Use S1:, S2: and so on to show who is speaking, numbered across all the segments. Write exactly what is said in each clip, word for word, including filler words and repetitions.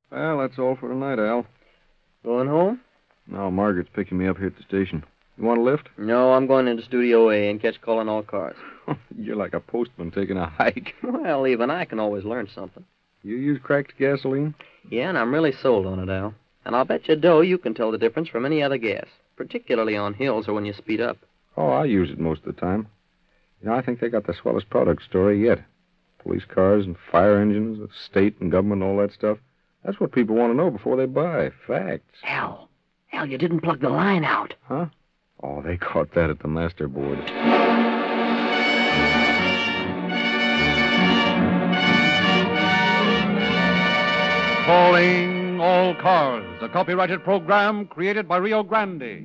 S1: Well, that's all for tonight, Al.
S2: Going home?
S1: No, Margaret's picking me up here at the station. You want a lift?
S2: No, I'm going into Studio A and catch calling all cars.
S1: You're like a postman taking a hike.
S2: Well, even I can always learn something.
S1: You use cracked gasoline?
S2: Yeah, and I'm really sold on it, Al. And I'll bet you dough you can tell the difference from any other gas, particularly on hills or when you speed up.
S1: Oh, I use it most of the time. You know, I think they got the swellest product story yet. Police cars and fire engines, the state and government and all that stuff. That's what people want to know before they buy. Facts.
S2: Al, Al, you didn't plug the line out.
S1: Huh? Oh, they caught that at the master board.
S3: Calling All Cars, a copyrighted program created by Rio Grande.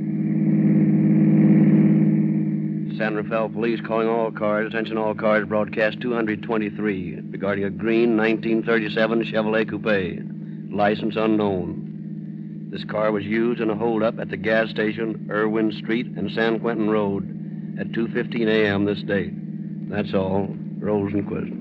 S4: San Rafael Police calling all cars. Attention all cars, broadcast two twenty-three regarding a green nineteen thirty-seven Chevrolet Coupe. License unknown. This car was used in a holdup at the gas station, Irwin Street and San Quentin Road at two fifteen a.m. this date. That's all. Rosenquist.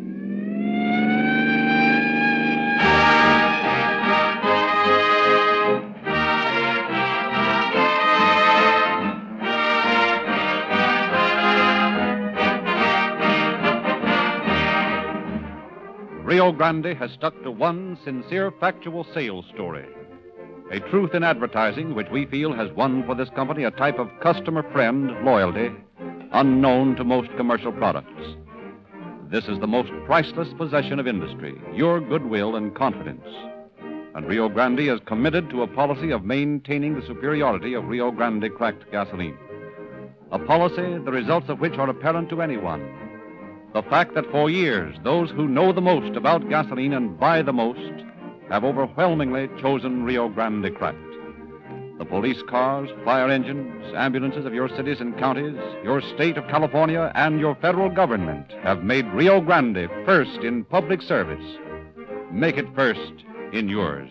S3: Rio Grande has stuck to one sincere, factual sales story. A truth in advertising which we feel has won for this company a type of customer friend loyalty unknown to most commercial products. This is the most priceless possession of industry, your goodwill and confidence. And Rio Grande is committed to a policy of maintaining the superiority of Rio Grande cracked gasoline. A policy the results of which are apparent to anyone. The fact that for years, those who know the most about gasoline and buy the most have overwhelmingly chosen Rio Grande cracked. The police cars, fire engines, ambulances of your cities and counties, your state of California, and your federal government have made Rio Grande first in public service. Make it first in yours.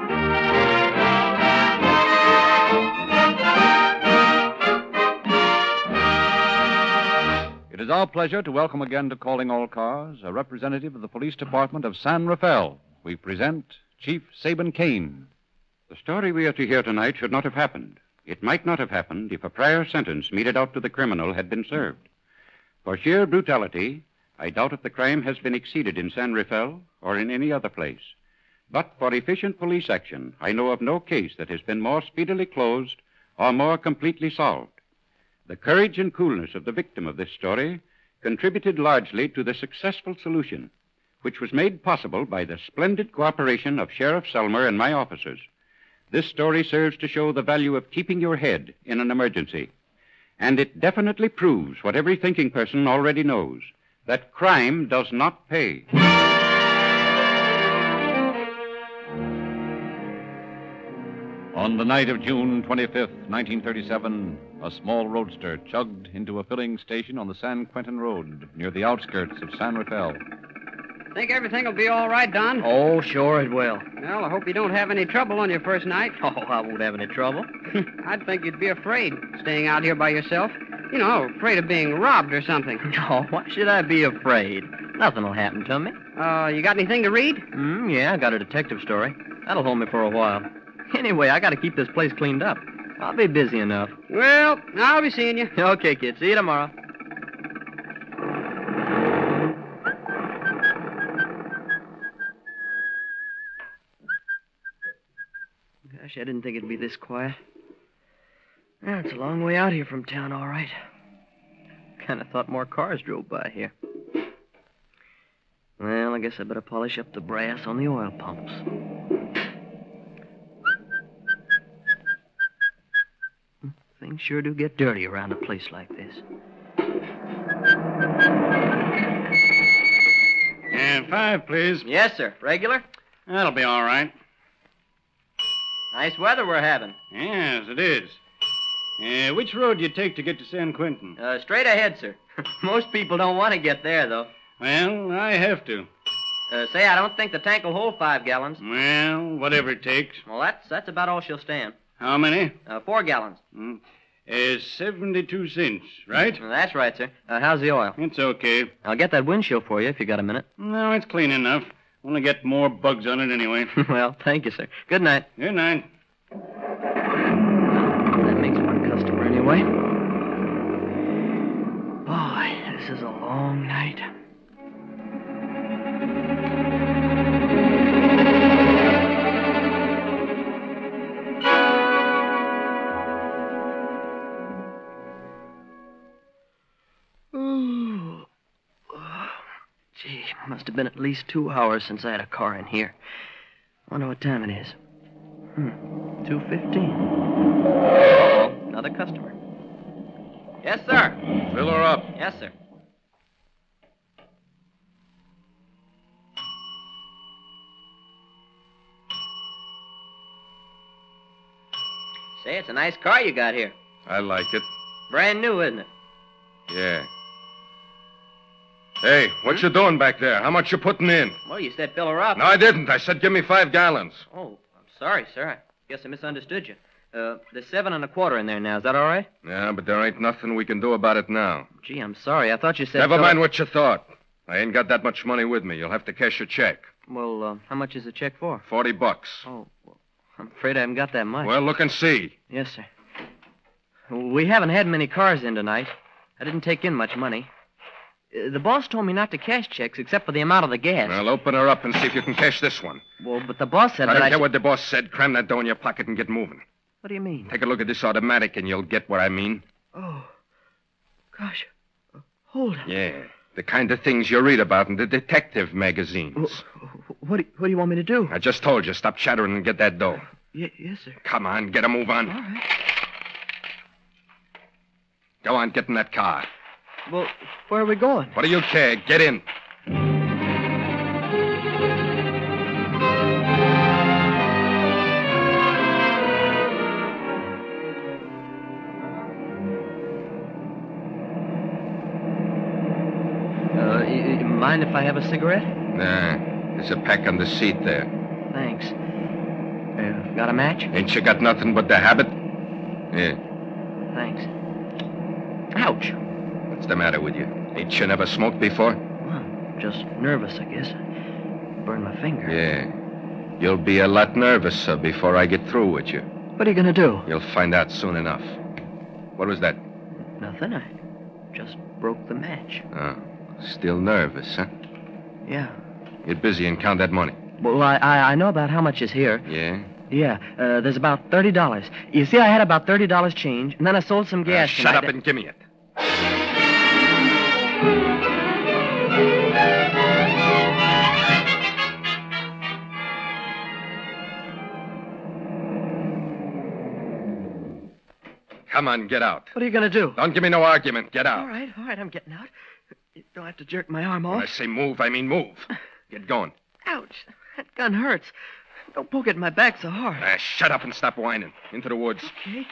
S3: It is our pleasure to welcome again to Calling All Cars a representative of the Police Department of San Rafael. We present Chief Saban Kane.
S5: The story we are to hear tonight should not have happened. It might not have happened if a prior sentence meted out to the criminal had been served. For sheer brutality, I doubt if the crime has been exceeded in San Rafael or in any other place. But for efficient police action, I know of no case that has been more speedily closed or more completely solved. The courage and coolness of the victim of this story contributed largely to the successful solution, which was made possible by the splendid cooperation of Sheriff Selmer and my officers. This story serves to show the value of keeping your head in an emergency. And it definitely proves what every thinking person already knows, that crime does not pay.
S3: On the night of June twenty-fifth, nineteen thirty-seven, a small roadster chugged into a filling station on the San Quentin Road near the outskirts of San Rafael.
S6: Think everything will be all right, Don?
S2: Oh, sure it will.
S6: Well, I hope you don't have any trouble on your first night.
S2: Oh, I won't have any trouble.
S6: I'd think you'd be afraid, staying out here by yourself. You know, afraid of being robbed or something.
S2: No, why should I be afraid? Nothing will happen to me.
S6: Uh, you got anything to read?
S2: Mm, yeah, I got a detective story. That'll hold me for a while. Anyway, I got to keep this place cleaned up. I'll be busy enough.
S6: Well, I'll be seeing you.
S2: Okay, kid. See you tomorrow. Gosh, I didn't think it'd be this quiet. Well, it's a long way out here from town, all right. Kind of thought more cars drove by here. Well, I guess I better polish up the brass on the oil pumps. Things sure do get dirty around a place like this.
S5: And five, please.
S2: Yes, sir. Regular?
S5: That'll be all right.
S2: Nice weather we're having.
S5: Yes, it is. Uh, which road do you take to get to San Quentin?
S2: Uh, straight ahead, sir. Most people don't want to get there, though.
S5: Well, I have to.
S2: Uh, say, I don't think the tank will hold five gallons.
S5: Well, whatever it takes.
S2: Well, that's that's about all she'll stand.
S5: How many?
S2: Uh, four gallons.
S5: Hmm. Uh, seventy-two cents, right?
S2: Uh, that's right, sir. Uh, how's the oil?
S5: It's okay.
S2: I'll get that windshield for you if you got a minute.
S5: No, it's clean enough. Only get more bugs on it anyway.
S2: Well, thank you, sir. Good night.
S5: Good night.
S2: That makes one customer anyway. Boy, this is a long night. Ooh. Oh, gee, must have been at least two hours since I had a car in here. Wonder what time it is. Hmm, two fifteen. Oh, another customer. Yes, sir.
S1: Fill her up.
S2: Yes, sir. Say, it's a nice car you got here.
S1: I like it.
S2: Brand new, isn't it?
S1: Yeah. Hey, what you doing back there? How much you putting in?
S2: Well, you said fill her up.
S1: No, I didn't. I said give me five gallons.
S2: Oh, I'm sorry, sir. I guess I misunderstood you. Uh, there's seven and a quarter in there now. Is that all right?
S1: Yeah, but there ain't nothing we can do about it now.
S2: Gee, I'm sorry. I thought you said...
S1: Never
S2: fill
S1: mind
S2: her-
S1: what you thought. I ain't got that much money with me. You'll have to cash your check.
S2: Well, uh, how much is the check for?
S1: Forty bucks.
S2: Oh, well, I'm afraid I haven't got that much.
S1: Well, look and see.
S2: Yes, sir. We haven't had many cars in tonight. I didn't take in much money. Uh, the boss told me not to cash checks except for the amount of the gas.
S1: Well, open her up and see if you can cash this one.
S2: Well, but the boss said
S1: I
S2: that
S1: don't
S2: I
S1: care
S2: should-
S1: what the boss said. Cram that dough in your pocket and get moving.
S2: What do you mean?
S1: Take a look at this automatic and you'll get what I mean.
S2: Oh, gosh. Uh, hold on.
S1: Yeah, the kind of things you read about in the detective magazines.
S2: What do, what do you want me to do?
S1: I just told you, stop chattering and get that dough.
S2: Y- yes, sir.
S1: Come on, get a move on.
S2: All right.
S1: Go on, get in that car.
S2: Well, where are we going?
S1: What do you care? Get in.
S2: Uh, you, you mind if I have a cigarette?
S1: Nah, there's a pack on the seat there.
S2: Thanks. Uh, got a match?
S1: Ain't you got nothing but the habit? Yeah.
S2: Thanks. Ouch.
S1: What's the matter with you? Ain't you never smoked before?
S2: Well, just nervous, I guess. Burned my finger.
S1: Yeah. You'll be a lot nervouser before I get through with you.
S2: What are you going to do?
S1: You'll find out soon enough. What was that?
S2: Nothing. I just broke the match.
S1: Oh, still nervous, huh?
S2: Yeah.
S1: Get busy and count that money.
S2: Well, I, I, I know about how much is here.
S1: Yeah?
S2: Yeah, uh, there's about thirty dollars. You see, I had about thirty dollars change, and then I sold some
S1: Uh,
S2: gas.
S1: shut
S2: tonight.
S1: up and give me it. Come on, get out.
S2: What are you going to do?
S1: Don't give me no argument. Get out.
S2: All right, all right, I'm getting out. You don't have to jerk my arm
S1: When
S2: off.
S1: I say move, I mean move. Get going.
S2: Ouch, that gun hurts. Don't poke it in my back so hard.
S1: Uh, shut up and stop whining. Into the woods.
S2: Okay.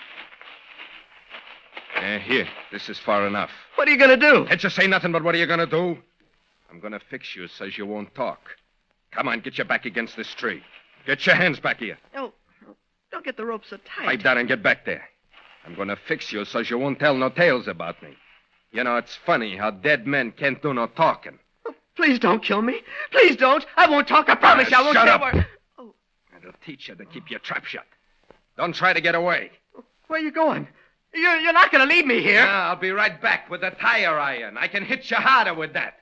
S1: Uh, here, this is far enough.
S2: What are you going to do?
S1: Can't you say nothing but what are you going to do? I'm going to fix you so you won't talk. Come on, get your back against this tree. Get your hands back here.
S2: No, no, don't get the rope so tight.
S1: Pipe down and get back there. I'm going to fix you so you won't tell no tales about me. You know, it's funny how dead men can't do no talking.
S2: Oh, please don't kill me. Please don't. I won't talk. I promise you. I won't
S1: shut
S2: say
S1: up.
S2: a word. Oh,
S1: It'll teach you to keep your trap shut. Don't try to get away.
S2: where are you going? You're, you're not going to leave me here.
S1: Yeah, I'll be right back with a tire iron. I can hit you harder with that.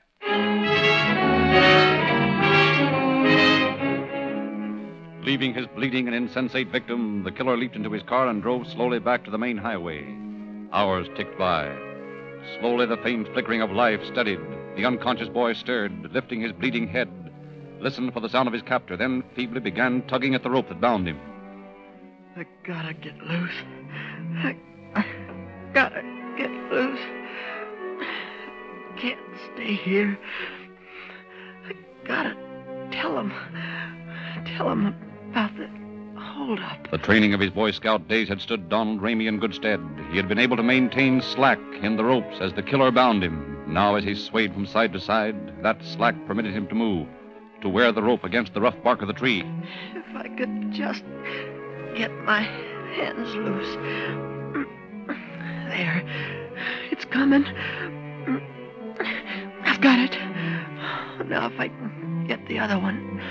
S3: Leaving his bleeding and insensate victim, the killer leaped into his car and drove slowly back to the main highway. Hours ticked by. Slowly, the faint flickering of life steadied. The unconscious boy stirred, lifting his bleeding head, listened for the sound of his captor, then feebly began tugging at the rope that bound him.
S2: I gotta get loose. I, I gotta get loose. Can't stay here. I gotta tell him. Tell him about the hold up.
S3: The training of his Boy Scout days had stood Donald Ramey in good stead. He had been able to maintain slack in the ropes as the killer bound him. Now, as he swayed from side to side, that slack permitted him to move, to wear the rope against the rough bark of the tree.
S2: If I could just get my hands loose. There. It's coming. I've got it. Now, if I get the other one.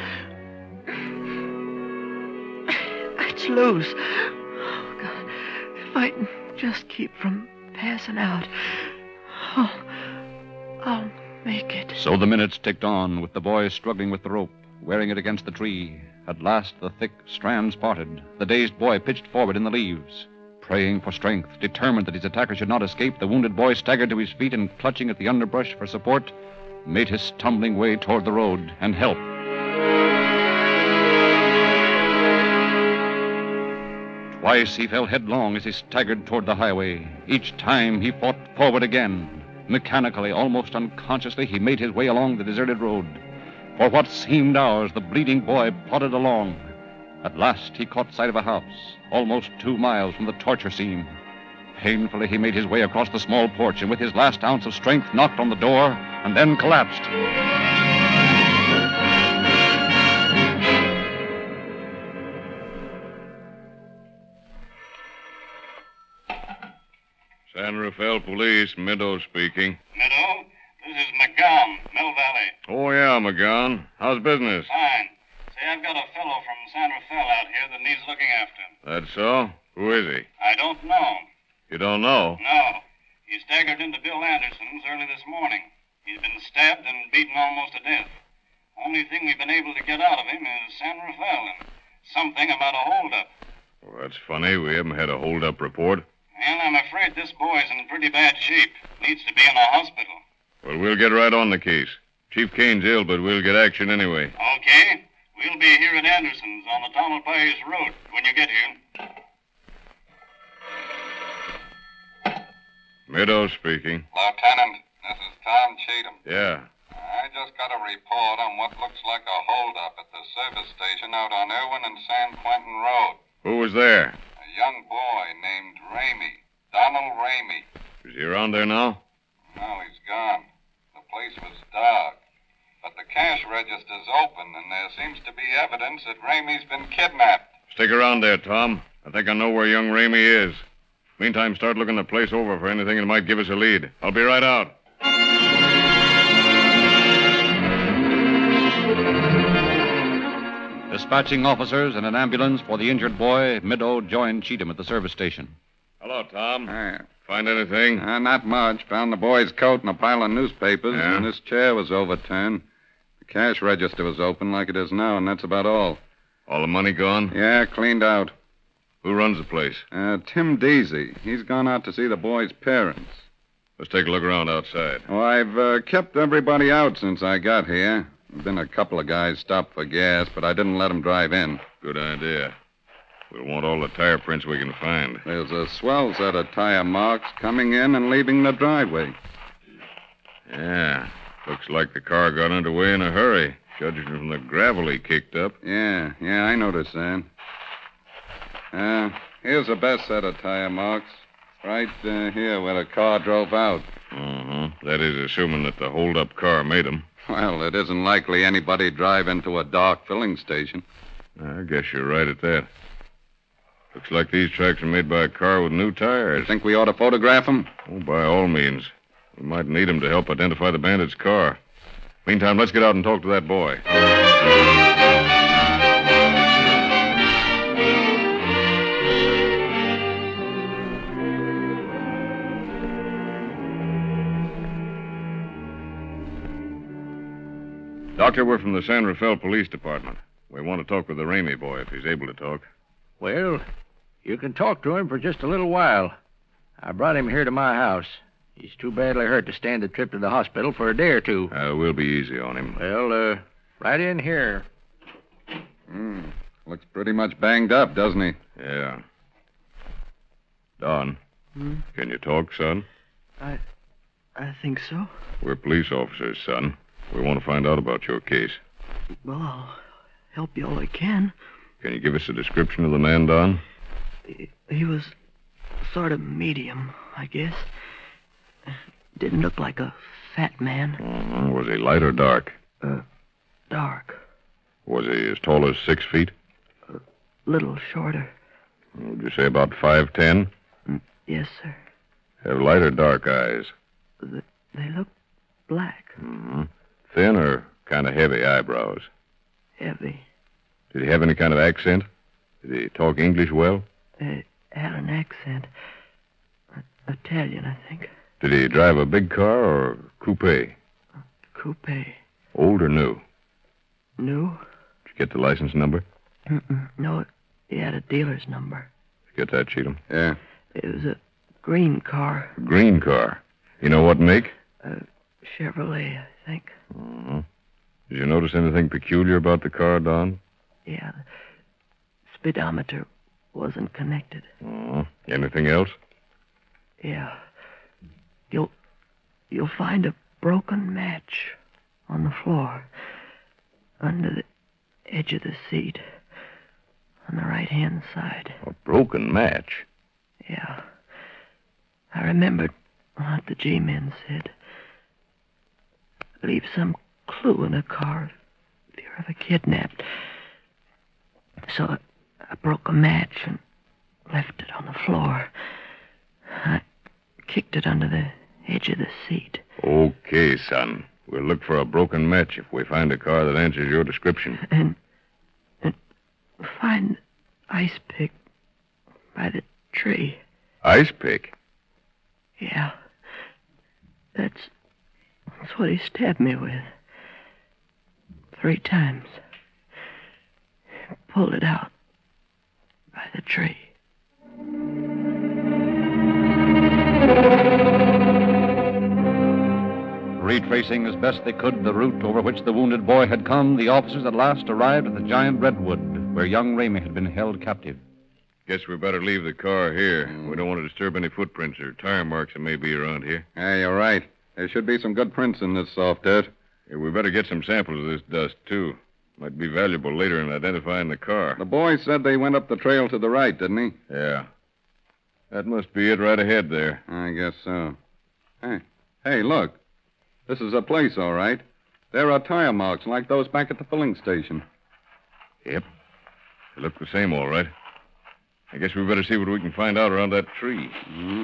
S2: It's loose. Oh, God. If I can just keep from passing out, oh, I'll make it.
S3: So the minutes ticked on, with the boy struggling with the rope, wearing it against the tree. At last, the thick strands parted. The dazed boy pitched forward in the leaves. Praying for strength, determined that his attacker should not escape, the wounded boy staggered to his feet and, clutching at the underbrush for support, made his stumbling way toward the road and help. Twice he fell headlong as he staggered toward the highway. Each time he fought forward again. Mechanically, almost unconsciously, he made his way along the deserted road. For what seemed hours, the bleeding boy plodded along. At last, he caught sight of a house, almost two miles from the torture scene. Painfully, he made his way across the small porch and with his last ounce of strength knocked on the door and then collapsed.
S1: San Rafael Police, Meadow speaking.
S7: Meadow, this is McGowan, Mill Valley.
S1: Oh, yeah, McGowan. How's business?
S7: Fine. Say, I've got a fellow from San Rafael out here that needs looking after.
S1: That's so? Who is he?
S7: I don't know.
S1: You don't know?
S7: No. He staggered into Bill Anderson's early this morning. He's been stabbed and beaten almost to death. Only thing we've been able to get out of him is San Rafael and something about a holdup.
S1: Well, that's funny. We haven't had a hold-up report.
S7: Well, I'm afraid this boy's in pretty bad shape. Needs to be in a hospital.
S1: Well, we'll get right on the case. Chief Kane's ill, but we'll get action anyway.
S7: Okay. We'll be here at Anderson's on the Tamalpais Road when you get here.
S1: Meadow speaking.
S8: Lieutenant, this is Tom Cheatham.
S1: Yeah.
S8: I just got a report on what looks like a holdup at the service station out on Irwin and San Quentin Road.
S1: Who was there?
S8: A young boy named Ramey. Donald Ramey.
S1: Is he around there now?
S8: No, he's gone. The place was dark. But the cash register's open, and there seems to be evidence that Ramey's been kidnapped.
S1: Stick around there, Tom. I think I know where young Ramey is. Meantime, start looking the place over for anything that might give us a lead. I'll be right out.
S3: Dispatching officers and an ambulance for the injured boy, Meadow joined Cheatham at the service station.
S1: Hello, Tom.
S8: Uh,
S1: Find anything?
S8: uh, not much. Found the boy's coat and a pile of newspapers,
S1: Yeah?
S8: and this chair was overturned. The cash register was open like it is now, and that's about all.
S1: All the money gone?
S8: Yeah, cleaned out.
S1: Who runs the place?
S8: Uh, Tim Deasy. He's gone out to see the boy's parents.
S1: Let's take a look around outside.
S8: Oh, I've uh, kept everybody out since I got here. There've been a couple of guys stopped for gas, but I didn't let them drive in.
S1: Good idea. We'll want all the tire prints we can find.
S8: There's a swell set of tire marks coming in and leaving the driveway.
S1: Yeah. Looks like the car got underway in a hurry, judging from the gravel he kicked up.
S8: Yeah, yeah, I noticed that. Uh, here's the best set of tire marks. Right uh, here where the car drove out.
S1: Uh-huh. That is assuming that the hold-up car made them.
S8: Well, it isn't likely anybody drive into a dark filling station.
S1: I guess you're right at that. Looks like these tracks are made by a car with new tires.
S8: Think we ought to photograph them?
S1: Oh, by all means. We might need them to help identify the bandit's car. Meantime, let's get out and talk to that boy. Doctor, we're from the San Rafael Police Department. We want to talk with the Ramey boy if he's able to talk.
S9: Well, you can talk to him for just a little while. I brought him here to my house. He's too badly hurt to stand the trip to the hospital for a day or two.
S1: Uh, we'll be easy on him.
S9: Well, uh, right in here.
S8: Hmm. Looks pretty much banged up, doesn't he?
S1: Yeah. Don,
S2: Hmm?
S1: can you talk, son?
S2: I... I think so.
S1: We're police officers, son. We want to find out about your case.
S2: Well, I'll help you all I can.
S1: Can you give us a description of the man, Don?
S2: He, he was sort of medium, I guess. Didn't look like a fat man.
S1: Uh-huh. Was he light or dark?
S2: Uh, dark.
S1: Was he as tall as six feet?
S2: A little shorter.
S1: Would you say about five ten?
S2: Yes, sir.
S1: Have light or dark eyes?
S2: They, they look black.
S1: Mm-hmm. Thin or Kind of heavy eyebrows.
S2: Heavy.
S1: Did he have any kind of accent? Did he talk English well?
S2: Uh, had an accent. Uh, Italian, I think.
S1: Did he drive a big car or coupe?
S2: Uh, coupe.
S1: Old or new?
S2: New?
S1: Did you get the license number?
S2: Mm-mm. No, he had a dealer's number.
S1: Did you get that, Cheatham?
S8: Yeah.
S2: It was a green car.
S1: A green car. You know what make?
S2: A Chevrolet, I think.
S1: Uh-huh. Did you notice anything peculiar about the car, Don?
S2: Yeah, the speedometer wasn't connected.
S1: Uh-huh. Anything else?
S2: Yeah. You'll you'll find a broken match on the floor under the edge of the seat on the right-hand side.
S1: A broken match?
S2: Yeah. I remembered what the G-men said. Leave some clue in a car if you're ever kidnapped. So I, I broke a match and left it on the floor. I kicked it under the edge of the seat.
S1: Okay, son. We'll look for a broken match if we find a car that answers your description.
S2: And, and find ice pick by the tree.
S1: Ice pick?
S2: Yeah. That's, that's what he stabbed me with. Three times. Pulled it out by the tree.
S3: Retracing as best they could the route over which the wounded boy had come, the officers at last arrived at the giant redwood where young Ramey had been held captive.
S1: Guess we better leave the car here. We don't want to disturb any footprints or tire marks that may be around here.
S8: Yeah, you're right. There should be some good prints in this soft dirt.
S1: Yeah, we better get some samples of this dust, too. Might be valuable later in identifying the car.
S8: The boy said they went up the trail to the right, didn't he?
S1: Yeah. That must be it right ahead there.
S8: I guess so. Hey, hey, look. This is a place, all right. There are tire marks like those back at the filling station.
S1: Yep. They look the same, all right. I guess we better see what we can find out around that tree.
S8: Mm-hmm.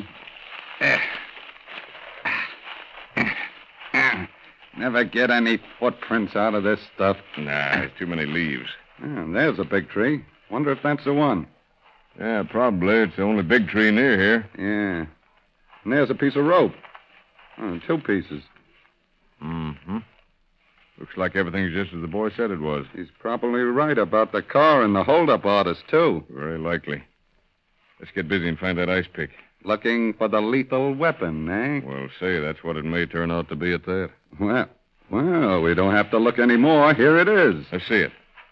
S8: Never get any footprints out of this stuff.
S1: Nah, there's too many leaves.
S8: Yeah, there's a big tree. Wonder if that's the one.
S1: Yeah, probably. It's the only big tree near here.
S8: Yeah. And there's a piece of rope. Oh, two pieces.
S1: Mm-hmm. Looks like everything's just as the boy said it was.
S8: He's probably right about the car and the holdup artist, too.
S1: Very likely. Let's get busy and find that ice pick.
S8: Looking for the lethal weapon, eh?
S1: Well, say, that's what it may turn out to be at that.
S8: Well, well, we don't have to look anymore. Here it is.
S1: I see it.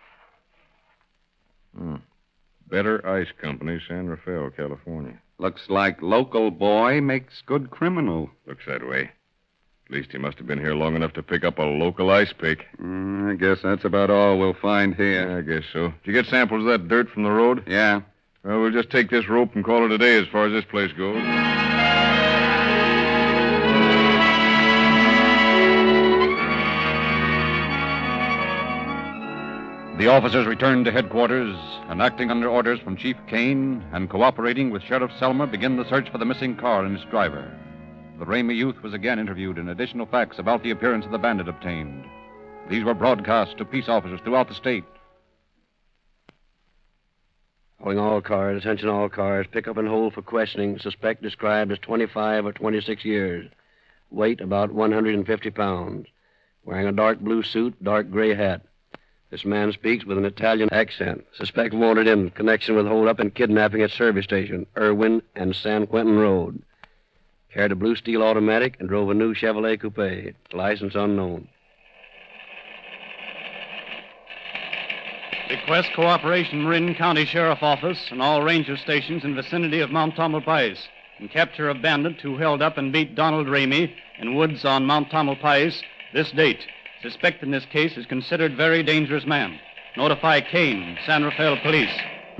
S1: Hmm. Better Ice Company, San Rafael, California.
S8: Looks like local boy makes good criminal.
S1: Looks that way. At least he must have been here long enough to pick up a local ice pick.
S8: Mm, I guess that's about all we'll find here.
S1: Yeah, I guess so. Did you get samples of that dirt from the road?
S8: Yeah.
S1: Well, we'll just take this rope and call it a day as far as this place goes.
S3: The officers returned to headquarters and, acting under orders from Chief Kane and cooperating with Sheriff Selmer, began the search for the missing car and its driver. The Ramey youth was again interviewed and additional facts about the appearance of the bandit obtained. These were broadcast to peace officers throughout the state.
S4: Calling all cars, attention all cars, pick up and hold for questioning. Suspect described as twenty-five or twenty-six years. Weight about one hundred fifty pounds. Wearing a dark blue suit, dark gray hat. This man speaks with an Italian accent. Suspect wanted in connection with hold-up and kidnapping at service station, Irwin and San Quentin Road. Carried a blue steel automatic and drove a new Chevrolet coupe. License unknown.
S10: Request cooperation Marin County Sheriff Office and all ranger stations in vicinity of Mount Tamalpais in capture of bandit who held up and beat Donald Ramey in woods on Mount Tamalpais this date. Suspect in this case is considered very dangerous man. Notify Kane, San Rafael Police.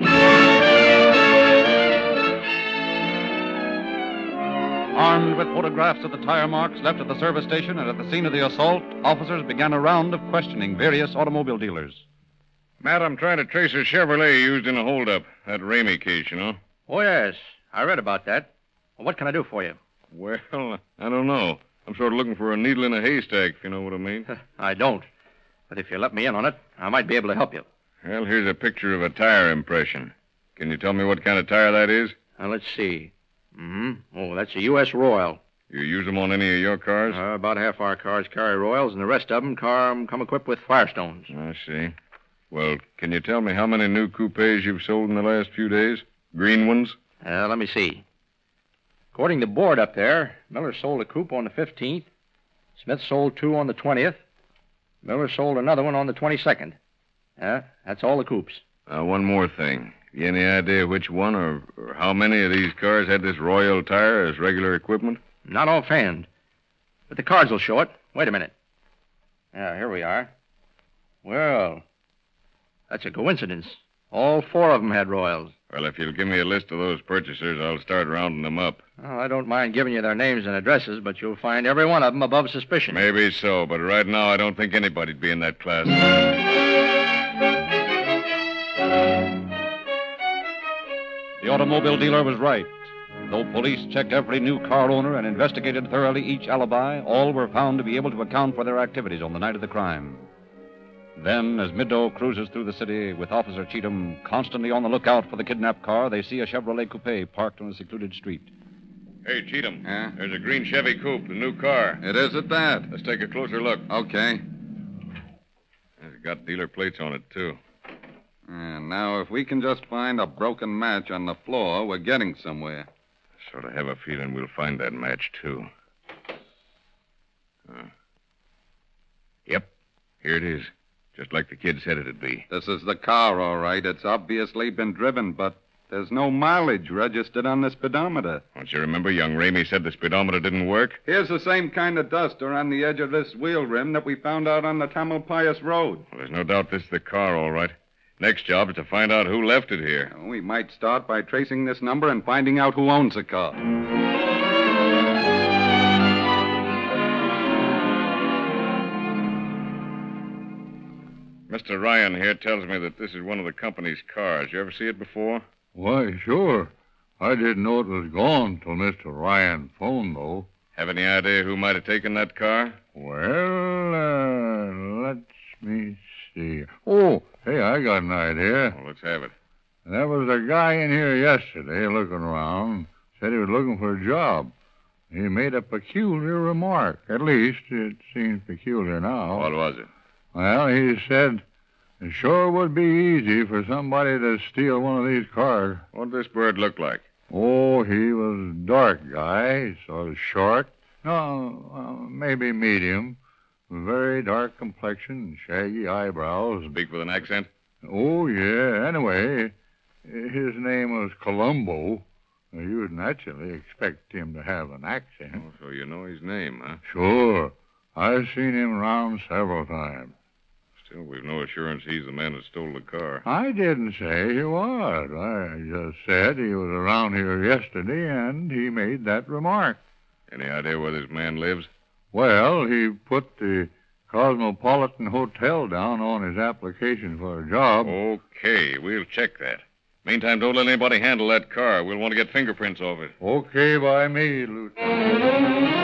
S3: Armed with photographs of the tire marks left at the service station and at the scene of the assault, officers began a round of questioning various automobile dealers.
S1: Matt, I'm trying to trace a Chevrolet used in a holdup. That Ramey case, you know?
S9: Oh, yes. I read about that. Well, what can I do for you?
S1: Well, I don't know. I'm sort of looking for a needle in a haystack, if you know what I mean.
S9: I don't. But if you let me in on it, I might be able to help you.
S1: Well, here's a picture of a tire impression. Can you tell me what kind of tire that is?
S9: Now, let's see. Mm-hmm. Oh, that's a U S Royal.
S1: You use them on any of your cars?
S9: Uh, about half our cars carry Royals, and the rest of them car, come equipped with Firestones.
S1: I see. Well, can you tell me how many new coupes you've sold in the last few days? Green ones?
S9: Uh, let me see. According to board up there, Miller sold a coupe on the fifteenth. Smith sold two on the twentieth. Miller sold another one on the twenty-second. Yeah, that's all the coupes.
S1: Uh, one more thing. You any idea which one or, or how many of these cars had this Royal tire as regular equipment?
S9: Not offhand. But the cards will show it. Wait a minute. Yeah, here we are. Well, that's a coincidence. All four of them had Royals.
S1: Well, if you'll give me a list of those purchasers, I'll start rounding them up.
S9: Well, I don't mind giving you their names and addresses, but you'll find every one of them above suspicion.
S1: Maybe so, but right now I don't think anybody'd be in that class.
S3: The automobile dealer was right. Though police checked every new car owner and investigated thoroughly each alibi, all were found to be able to account for their activities on the night of the crime. Then, as Middo cruises through the city with Officer Cheatham constantly on the lookout for the kidnapped car, they see a Chevrolet coupe parked on a secluded street.
S1: Hey, Cheatham.
S8: Yeah?
S1: There's a green Chevy coupe, the new car.
S8: It is at that.
S1: Let's take a closer look.
S8: Okay.
S1: It's got dealer plates on it, too.
S8: And now, if we can just find a broken match on the floor, we're getting somewhere.
S1: Sort of have a feeling we'll find that match, too. Uh, yep, here it is. Just like the kid said it'd be.
S8: This is the car, all right. It's obviously been driven, but there's no mileage registered on the speedometer.
S1: Don't you remember young Ramey said the speedometer didn't work?
S8: Here's the same kind of dust around the edge of this wheel rim that we found out on the Tamalpais Road.
S1: Well, there's no doubt this is the car, all right. Next job is to find out who left it here.
S8: We might start by tracing this number and finding out who owns the car.
S1: Mister Ryan here tells me that this is one of the company's cars. You ever see it before?
S11: Why, sure. I didn't know it was gone till Mister Ryan phoned, though.
S1: Have any idea who might have taken that car?
S11: Well, uh, let me see. Oh, hey, I got an idea.
S1: Well, let's have it.
S11: There was a guy in here yesterday looking around. Said he was looking for a job. He made a peculiar remark. At least, it seems peculiar now.
S1: What was it?
S11: Well, he said it sure would be easy for somebody to steal one of these cars.
S1: What did this bird look like?
S11: Oh, he was a dark guy, sort of short. No, uh, maybe medium. Very dark complexion, shaggy eyebrows.
S1: Speak with an accent?
S11: Oh, yeah. Anyway, his name was Columbo. You would naturally expect him to have an accent.
S1: Oh, so you know his name, huh?
S11: Sure. I've seen him around several times.
S1: Still, we've no assurance he's the man that stole the car.
S11: I didn't say he was. I just said he was around here yesterday, and he made that remark.
S1: Any idea where this man lives?
S11: Well, he put the Cosmopolitan Hotel down on his application for a job.
S1: Okay, we'll check that. Meantime, don't let anybody handle that car. We'll want to get fingerprints off it.
S11: Okay by me, Lieutenant.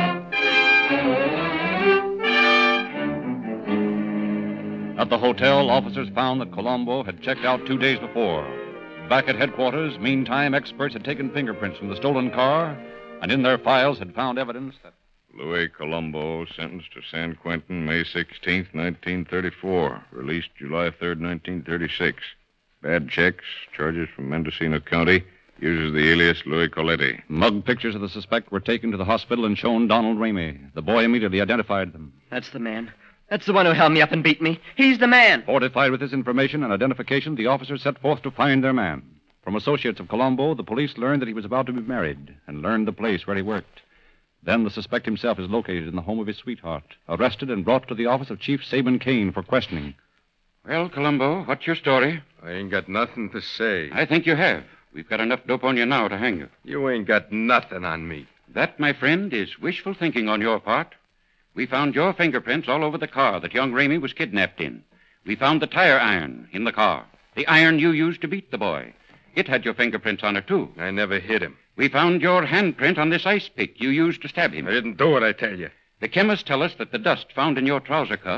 S3: At the hotel, officers found that Colombo had checked out two days before. Back at headquarters, meantime, experts had taken fingerprints from the stolen car, and in their files had found evidence that
S1: Louis Colombo, sentenced to San Quentin May sixteenth, nineteen thirty-four. Released July third, nineteen thirty-six. Bad checks, charges from Mendocino County. Uses the alias Louis Coletti.
S3: Mug pictures of the suspect were taken to the hospital and shown Donald Ramey. The boy immediately identified them.
S2: That's the man. That's the one who held me up and beat me. He's the man.
S3: Fortified with this information and identification, the officers set forth to find their man. From associates of Colombo, the police learned that he was about to be married and learned the place where he worked. Then the suspect himself is located in the home of his sweetheart, arrested and brought to the office of Chief Saban Kane for questioning.
S5: Well, Colombo, what's your story?
S12: I ain't got nothing to say.
S5: I think you have. We've got enough dope on you now to hang you.
S12: You ain't got nothing on me.
S5: That, my friend, is wishful thinking on your part. We found your fingerprints all over the car that young Ramey was kidnapped in. We found the tire iron in the car, the iron you used to beat the boy. It had your fingerprints on it, too.
S12: I never hit him.
S5: We found your handprint on this ice pick you used to stab him.
S12: I didn't do it, I tell you.
S5: The chemists tell us that the dust found in your trouser cuffs,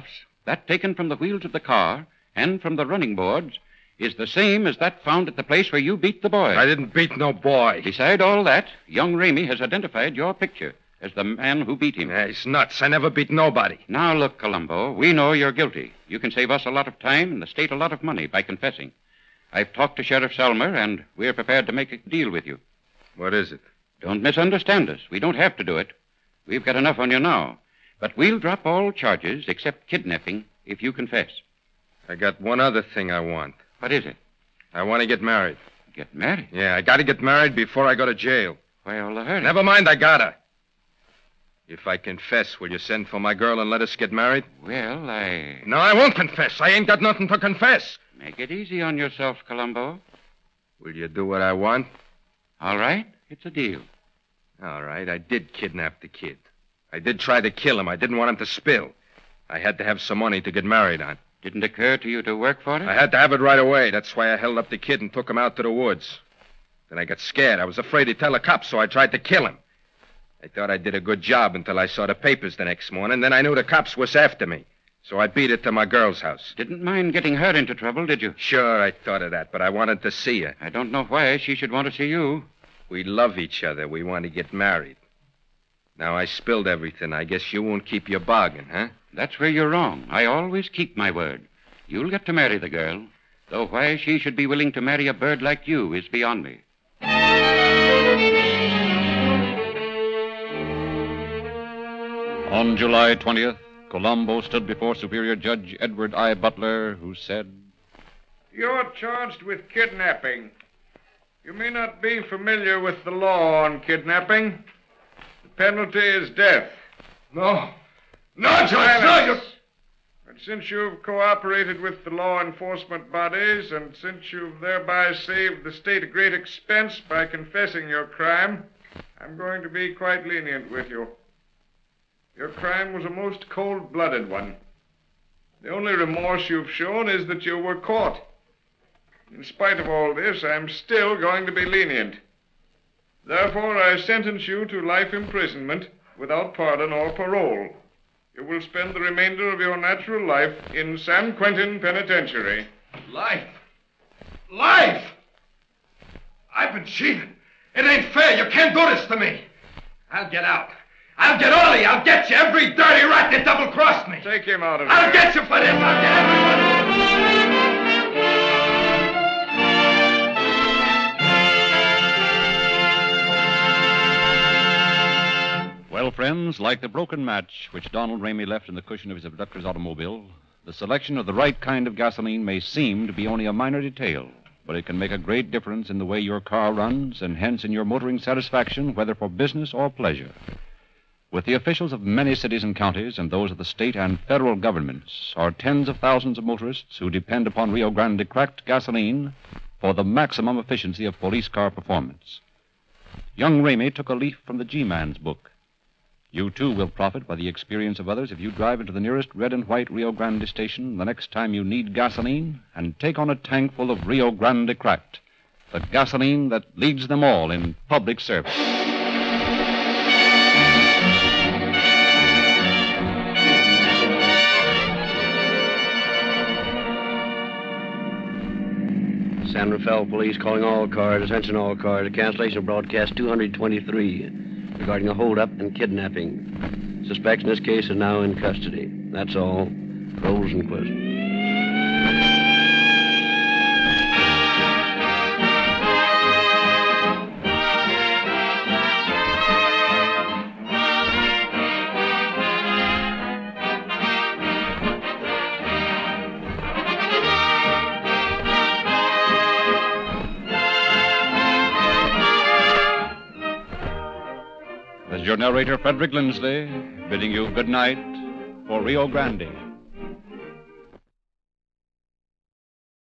S5: that taken from the wheels of the car and from the running boards, is the same as that found at the place where you beat the boy.
S12: I didn't beat no boy.
S5: Beside all that, young Ramey has identified your picture as the man who beat him.
S12: Yeah, he's nuts. I never beat nobody.
S5: Now, look, Colombo, we know you're guilty. You can save us a lot of time and the state a lot of money by confessing. I've talked to Sheriff Selmer, and we're prepared to make a deal with you.
S12: What is it?
S5: Don't misunderstand us. We don't have to do it. We've got enough on you now. But we'll drop all charges except kidnapping if you confess.
S12: I got one other thing I want.
S5: What is it?
S12: I want to get married.
S5: Get married?
S12: Yeah, I got to get married before I go to jail.
S5: Why all the hurry?
S12: Never mind, I gotta. If I confess, will you send for my girl and let us get married?
S5: Well, I...
S12: No, I won't confess. I ain't got nothing to confess.
S5: Make it easy on yourself, Colombo.
S12: Will you do what I want?
S5: All right. It's a deal.
S12: All right. I did kidnap the kid. I did try to kill him. I didn't want him to spill. I had to have some money to get married on.
S5: Didn't occur to you to work for it?
S12: I had to have it right away. That's why I held up the kid and took him out to the woods. Then I got scared. I was afraid he'd tell the cops, so I tried to kill him. I thought I did a good job until I saw the papers the next morning. Then I knew the cops was after me. So I beat it to my girl's house.
S5: Didn't mind getting her into trouble, did you?
S12: Sure, I thought of that, but I wanted to see her.
S5: I don't know why she should want to see you.
S12: We love each other. We want to get married. Now I spilled everything. I guess you won't keep your bargain, huh?
S5: That's where you're wrong. I always keep my word. You'll get to marry the girl, though why she should be willing to marry a bird like you is beyond me.
S3: On July twentieth, Colombo stood before Superior Judge Edward I. Butler, who said,
S11: You're charged with kidnapping. You may not be familiar with the law on kidnapping. The penalty is death.
S12: No. No, Judge, no, you...
S11: But since you've cooperated with the law enforcement bodies, and since you've thereby saved the state a great expense by confessing your crime, I'm going to be quite lenient with you. Your crime was a most cold-blooded one. The only remorse you've shown is that you were caught. In spite of all this, I'm still going to be lenient. Therefore, I sentence you to life imprisonment without pardon or parole. You will spend the remainder of your natural life in San Quentin Penitentiary.
S12: Life? Life? I've been cheated. It ain't fair. You can't do this to me. I'll get out. I'll get all of you. I'll get you, every dirty rat that double-crossed me.
S11: Take him out of
S12: here.
S11: I'll
S12: get you for this. I'll get everybody.
S3: Well, friends, like the broken match which Donald Ramey left in the cushion of his abductor's automobile, the selection of the right kind of gasoline may seem to be only a minor detail, but it can make a great difference in the way your car runs and hence in your motoring satisfaction, whether for business or pleasure. With the officials of many cities and counties and those of the state and federal governments are tens of thousands of motorists who depend upon Rio Grande cracked gasoline for the maximum efficiency of police car performance. Young Ramey took a leaf from the G-Man's book. You, too, will profit by the experience of others if you drive into the nearest red and white Rio Grande station the next time you need gasoline and take on a tank full of Rio Grande cracked, the gasoline that leads them all in public service.
S4: San Rafael Police calling all cars, attention all cars, a cancellation of broadcast two hundred twenty-three regarding a holdup and kidnapping. Suspects in this case is now in custody. That's all. Rosenquist.
S3: Your narrator, Frederick Lindsley, bidding you good night for Rio Grande.